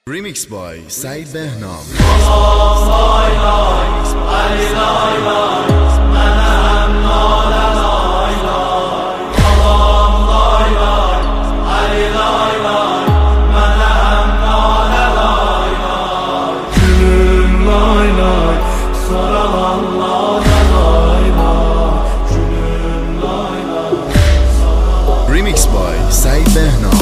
Remix by Said Behnam. Remix by Said Behnam.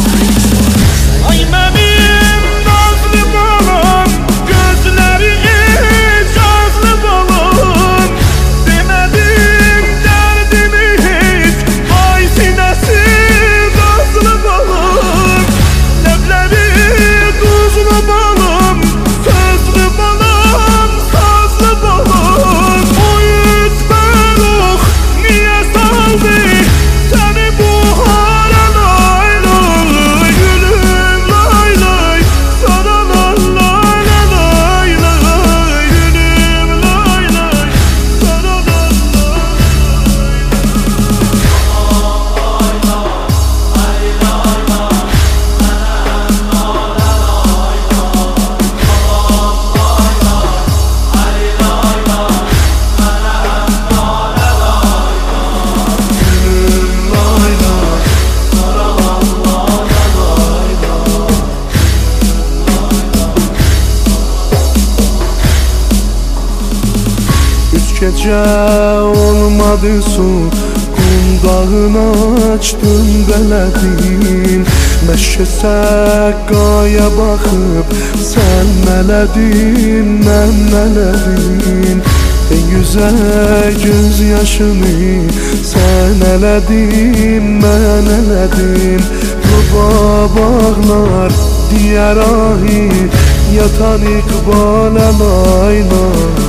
Gece olmadı su, kundağını açtım beledin. Meşe səqqaya baxıb sən mələdin, mən mələdin. En güzel göz yaşını sen elədin, mən elədim. Ruba bağlar diğer ahi yatan iqbal əlaylar.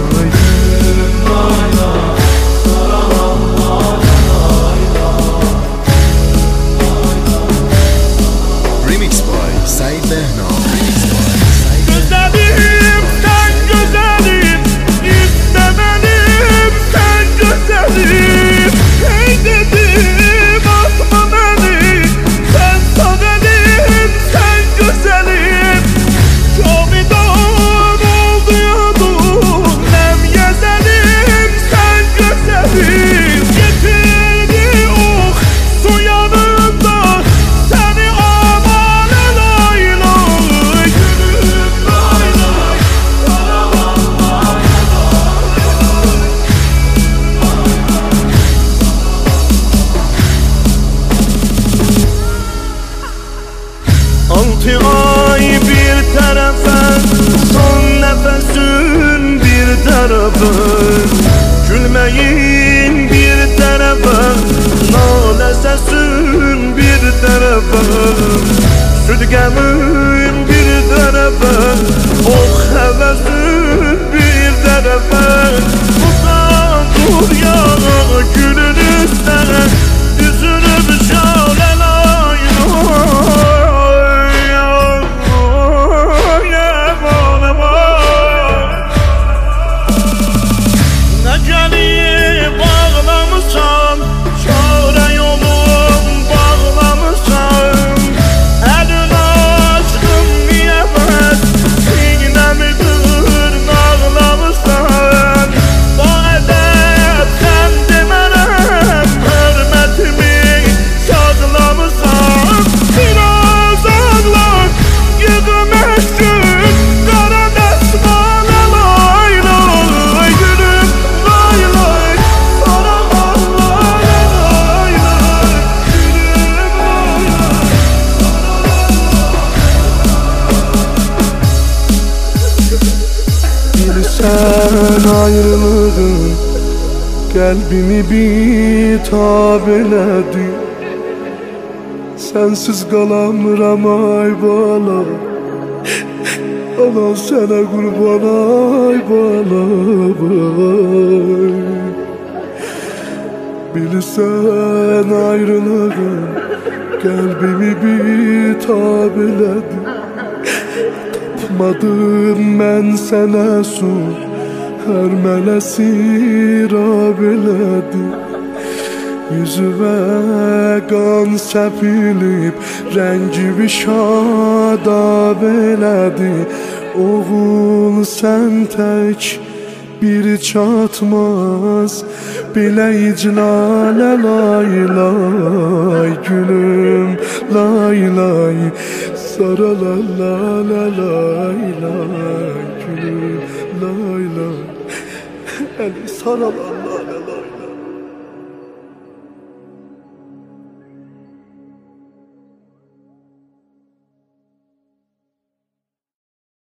Remix by Said Behnam. Güzelim sen güzelim, istemedim sen güzelim. Hey dedim atma beni, sen sadelim sen güzelim. Çoğudan oldu yadum, nem gezelim sen güzelim. Getirdi oh su yanında seni aman elay lay. Gülüm lay lay, karavan lay lay. 6 ay bir tarafa, son nefesin bir tarafa. Gülmeyin bir tarafa, nale sesin bir tarafa. Südgemin bir tarafa, oh hevesin bir tarafa. Uzak dur ya gülün üstüne, düzünü şöyle lay lay. Sen ayrılığın kalbimi bitap elədi. Sensiz qalamıram ay bala, ana sənə qurban ay bala bay. Bilirsən ayrılığın kalbimi bitap elədi. Tapmadım mən sənə su, hər mələsi rab elədi. Yüzüme qan səpilib, rəngi bir şadab elədi. Oğul sən tək bir çatmaz, biləyic lalə lay lay, gülüm lay lay, sarala lalə lay lay, gülüm lay lay, əli sarala.